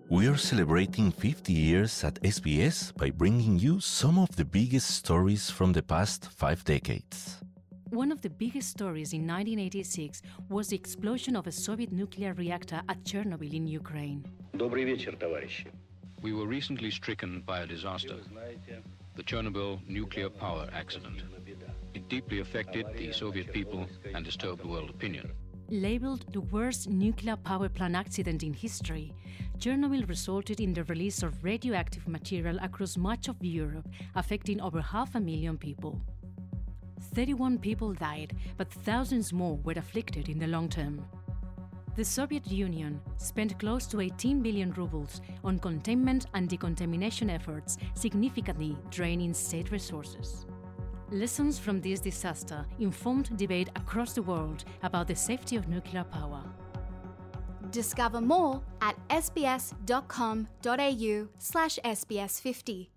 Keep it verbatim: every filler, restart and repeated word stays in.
We are celebrating fifty years at S B S by bringing you some of the biggest stories from the past five decades. One of the biggest stories in nineteen eighty-six was the explosion of a Soviet nuclear reactor at Chernobyl in Ukraine. Добрый вечер, товарищи. We were recently stricken by a disaster, the Chernobyl nuclear power accident. It deeply affected the Soviet people and disturbed world opinion. Labeled the worst nuclear power plant accident in history, Chernobyl resulted in the release of radioactive material across much of Europe, affecting over half a million people. thirty-one people died, but thousands more were afflicted in the long term. The Soviet Union spent close to eighteen billion rubles on containment and decontamination efforts, significantly draining state resources. Lessons from this disaster informed debate across the world about the safety of nuclear power. Discover more at sbs.com.au slash SBS50.